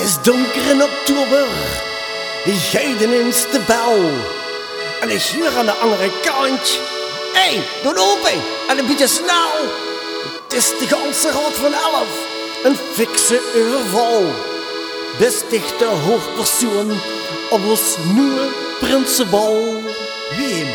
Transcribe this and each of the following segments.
is donker in oktober, geiden is de bel. En ik hier aan de andere kant. Hé, doe open en een beetje snel. Het is de ganse raad van 11, een fikse overval. Besticht de hoofdpersoon op ons nieuwe prinsenbal. Wie?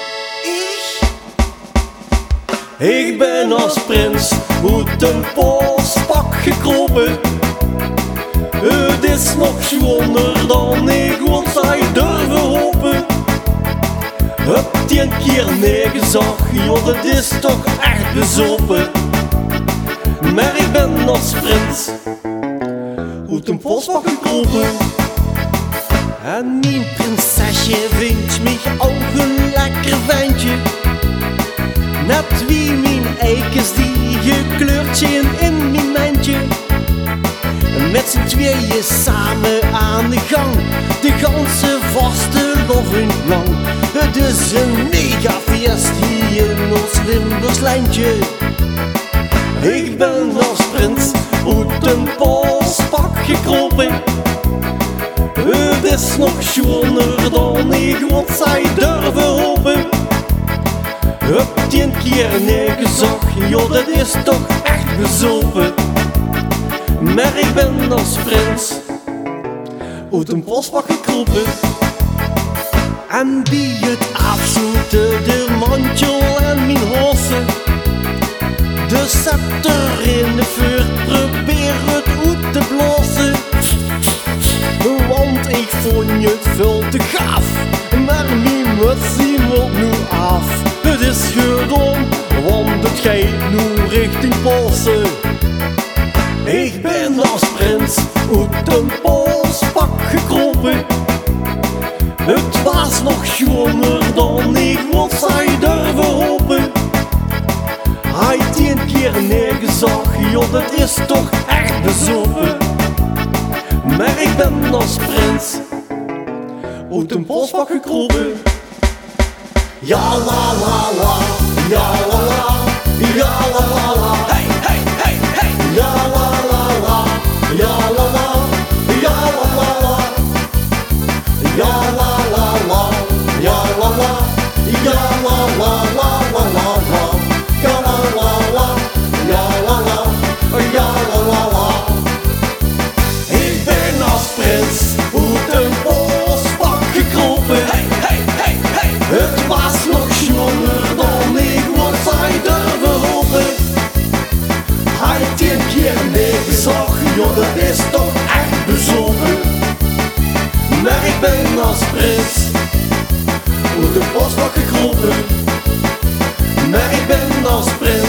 Ik ben als prins uit een polspak gekropen. Het is nog schoner dan ik wat zij durven hopen. Heb die een keer neergezag, joh, dat is toch echt bezopen. Maar ik ben als prins uit een polspak gekropen. En mijn prinsesje vindt mij ook een lekker ventje. Net wie mijn eikens die gekleurd zijn in mijn mandje. Met z'n tweeën samen aan de gang, de ganse vaste loving lang. Het is een mega feest hier in ons Limburgslandje. Ik ben als prins uit een polspak gekropen. Het is nog schoner dan ik wat zij durven hopen. Heb die een keer neergezag, joh, dat is toch echt bezopen. Maar ik ben als prins uit een polspak gekropen. En bij het afsluiten de mantel en mijn hossen. De scepter in de vuur, probeer het uit te blazen. Want ik vond het veel te gaaf, maar mijn muts die moet nu af. Het is gedaan, want het gaat nu richting Polsen. Ik ben als prins uit een polspak gekropen. Het was nog schoner dan ik wat zij durven hopen. Hij die een keer neergezag, joh, dat is toch echt bezopen. Maar ik ben als prins uit een polspak gekropen. Ja la la la, ja la la, ja la la la, hey hey hey hey, ja la la la, ja la la, ja la la la, ja la la la, ja la la, ja la la la la la la, ja la la la, ja la la, ja la la la. Ik ben als prins uit een polspak gekropen. Hey hey hey hey, het was nog schoner dan ik wat zij durven hopen. Hij die een keer neergezag, joh, dat is toch echt bezopen. Maar ik ben als prins uit een polspak gekropen. Maar ik ben als prins